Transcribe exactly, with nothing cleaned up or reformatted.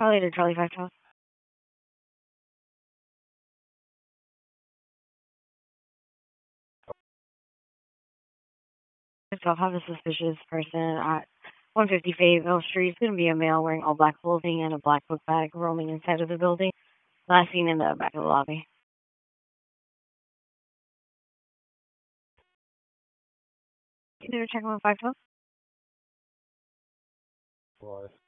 Probably to Charlie five twelve. So I'll have a suspicious person at one fifty Fayetteville Street. It's going to be a male wearing all black clothing and a black book bag roaming inside of the building. Last seen in the back of the lobby. Can you check on five twelve? Why?